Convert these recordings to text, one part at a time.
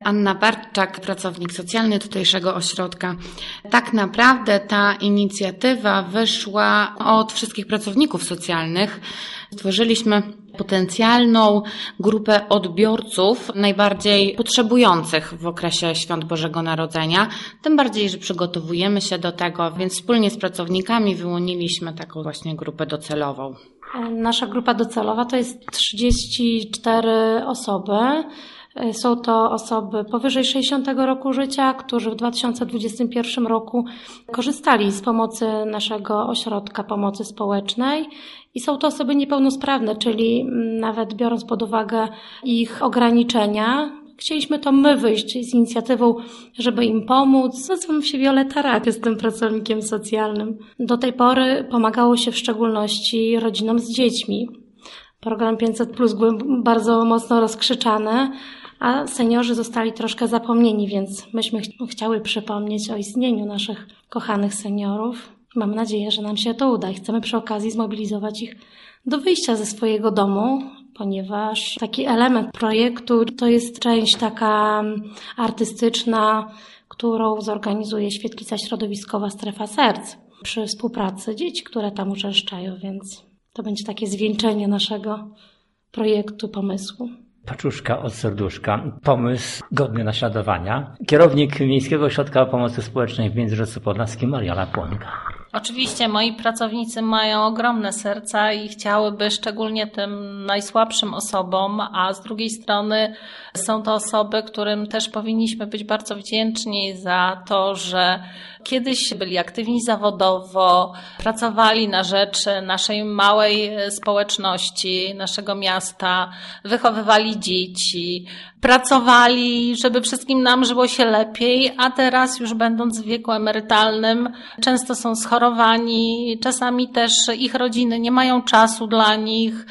Anna Bartczak, pracownik socjalny tutejszego ośrodka. Tak naprawdę ta inicjatywa wyszła od wszystkich pracowników socjalnych. Stworzyliśmy potencjalną grupę odbiorców najbardziej potrzebujących w okresie Świąt Bożego Narodzenia. Tym bardziej, że przygotowujemy się do tego, więc wspólnie z pracownikami wyłoniliśmy taką właśnie grupę docelową. Nasza grupa docelowa to jest 34 osoby. Są to osoby powyżej 60 roku życia, którzy w 2021 roku korzystali z pomocy naszego ośrodka pomocy społecznej i są to osoby niepełnosprawne, czyli nawet biorąc pod uwagę ich ograniczenia, chcieliśmy to my wyjść z inicjatywą, żeby im pomóc. Nazywam się Wioleta Rak, jestem pracownikiem socjalnym. Do tej pory pomagało się w szczególności rodzinom z dziećmi. Program 500+ był bardzo mocno rozkrzyczany, a seniorzy zostali troszkę zapomnieni, więc myśmy chciały przypomnieć o istnieniu naszych kochanych seniorów. Mam nadzieję, że nam się to uda i chcemy przy okazji zmobilizować ich do wyjścia ze swojego domu, ponieważ taki element projektu to jest część taka artystyczna, którą zorganizuje Świetlica Środowiskowa Strefa Serc przy współpracy dzieci, które tam uczęszczają, więc to będzie takie zwieńczenie naszego projektu, pomysłu. Paczuszka od serduszka. Pomysł godny naśladowania. Kierownik Miejskiego Ośrodka Pomocy Społecznej w Międzyrzecu Podlaskim Mariana Płonka. Oczywiście moi pracownicy mają ogromne serca i chciałyby szczególnie tym najsłabszym osobom, a z drugiej strony są to osoby, którym też powinniśmy być bardzo wdzięczni za to, że kiedyś byli aktywni zawodowo, pracowali na rzecz naszej małej społeczności, naszego miasta, wychowywali dzieci, pracowali, żeby wszystkim nam żyło się lepiej, a teraz już będąc w wieku emerytalnym często są schorowani, czasami też ich rodziny nie mają czasu dla nich,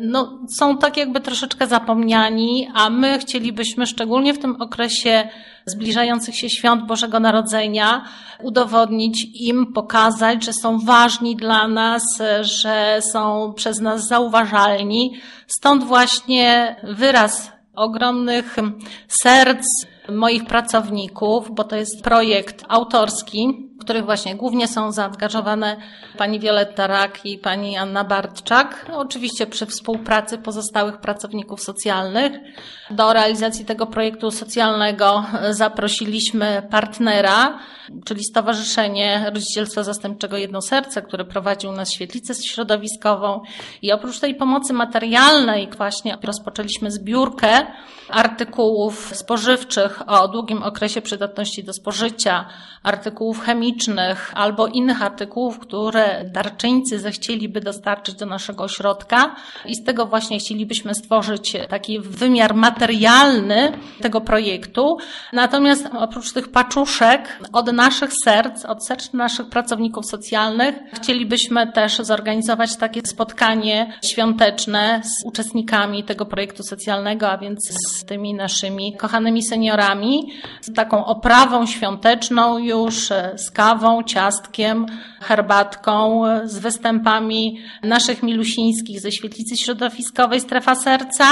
są tak jakby troszeczkę zapomniani, a my chcielibyśmy szczególnie w tym okresie zbliżających się świąt Bożego Narodzenia udowodnić im, pokazać, że są ważni dla nas, że są przez nas zauważalni. Stąd właśnie wyraz ogromnych serc moich pracowników, bo to jest projekt autorski, w których właśnie głównie są zaangażowane pani Wioleta Rak i pani Anna Bartczak, oczywiście przy współpracy pozostałych pracowników socjalnych. Do realizacji tego projektu socjalnego zaprosiliśmy partnera, czyli Stowarzyszenie Rodzicielstwa Zastępczego Jedno Serce, które prowadzi u nas świetlicę środowiskową i oprócz tej pomocy materialnej właśnie rozpoczęliśmy zbiórkę artykułów spożywczych o długim okresie przydatności do spożycia, artykułów chemicznych albo innych artykułów, które darczyńcy zechcieliby dostarczyć do naszego ośrodka i z tego właśnie chcielibyśmy stworzyć taki wymiar materialny tego projektu. Natomiast oprócz tych paczuszek od naszych serc, od serc naszych pracowników socjalnych chcielibyśmy też zorganizować takie spotkanie świąteczne z uczestnikami tego projektu socjalnego, a więc z tymi naszymi kochanymi seniorami, z taką oprawą świąteczną już, z kawą, ciastkiem, herbatką, z występami naszych milusińskich ze Świetlicy Środowiskowej Strefa Serca.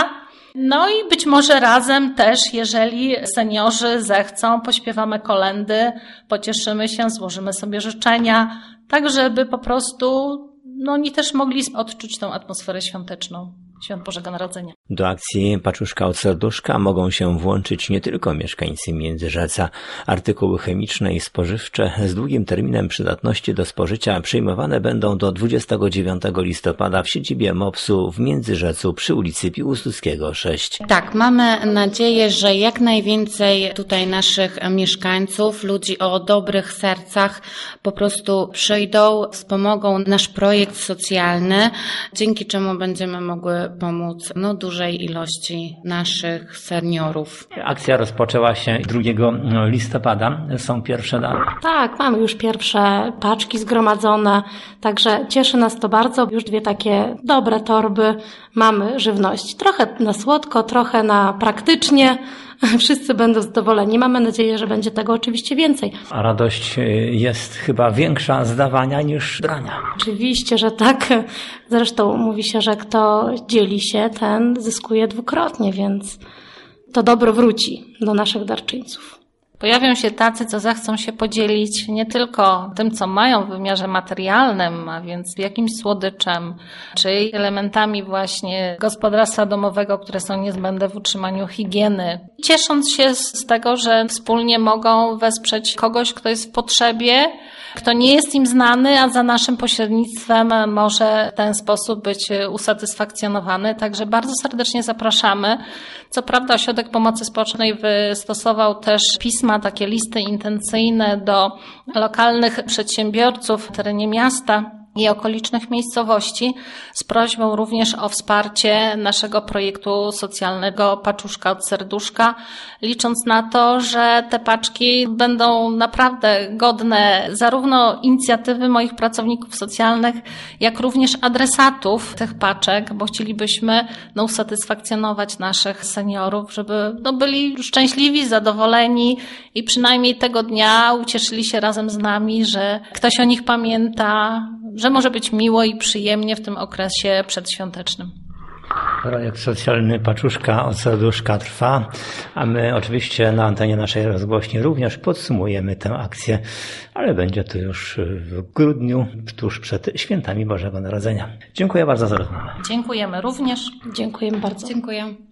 No i być może razem też, jeżeli seniorzy zechcą, pośpiewamy kolędy, pocieszymy się, złożymy sobie życzenia, tak żeby po prostu oni też mogli odczuć tą atmosferę świąteczną Świąt Bożego Narodzenia. Do akcji Paczuszka od serduszka mogą się włączyć nie tylko mieszkańcy Międzyrzeca. Artykuły chemiczne i spożywcze z długim terminem przydatności do spożycia przyjmowane będą do 29 listopada w siedzibie MOPS-u w Międzyrzecu przy ulicy Piłsudskiego 6. Tak, mamy nadzieję, że jak najwięcej tutaj naszych mieszkańców, ludzi o dobrych sercach po prostu przyjdą, wspomogą nasz projekt socjalny, dzięki czemu będziemy mogły pomóc dużej ilości naszych seniorów. Akcja rozpoczęła się 2 listopada. Są pierwsze dane. Tak, mamy już pierwsze paczki zgromadzone, także cieszy nas to bardzo. Już 2 takie dobre torby mamy żywności. Trochę na słodko, trochę na praktycznie. Wszyscy będą zadowoleni. Mamy nadzieję, że będzie tego oczywiście więcej. A radość jest chyba większa z dawania niż brania. Oczywiście, że tak. Zresztą mówi się, że kto dzieli się, ten zyskuje dwukrotnie, więc to dobro wróci do naszych darczyńców. Pojawią się tacy, co zechcą się podzielić nie tylko tym, co mają w wymiarze materialnym, a więc jakimś słodyczem, czy elementami właśnie gospodarstwa domowego, które są niezbędne w utrzymaniu higieny. Ciesząc się z tego, że wspólnie mogą wesprzeć kogoś, kto jest w potrzebie, kto nie jest im znany, a za naszym pośrednictwem może w ten sposób być usatysfakcjonowany. Także bardzo serdecznie zapraszamy. Co prawda Ośrodek Pomocy Społecznej wystosował też pisma, takie listy intencyjne do lokalnych przedsiębiorców w terenie miasta i okolicznych miejscowości z prośbą również o wsparcie naszego projektu socjalnego Paczuszka od Serduszka, licząc na to, że te paczki będą naprawdę godne zarówno inicjatywy moich pracowników socjalnych, jak również adresatów tych paczek, bo chcielibyśmy usatysfakcjonować naszych seniorów, żeby byli szczęśliwi, zadowoleni i przynajmniej tego dnia ucieszyli się razem z nami, że ktoś o nich pamięta, że może być miło i przyjemnie w tym okresie przedświątecznym. Projekt socjalny Paczuszka od Serduszka trwa, a my oczywiście na antenie naszej rozgłośni również podsumujemy tę akcję, ale będzie to już w grudniu, tuż przed świętami Bożego Narodzenia. Dziękuję bardzo za rozmowę. Dziękujemy również. Dziękujemy bardzo. Dziękuję.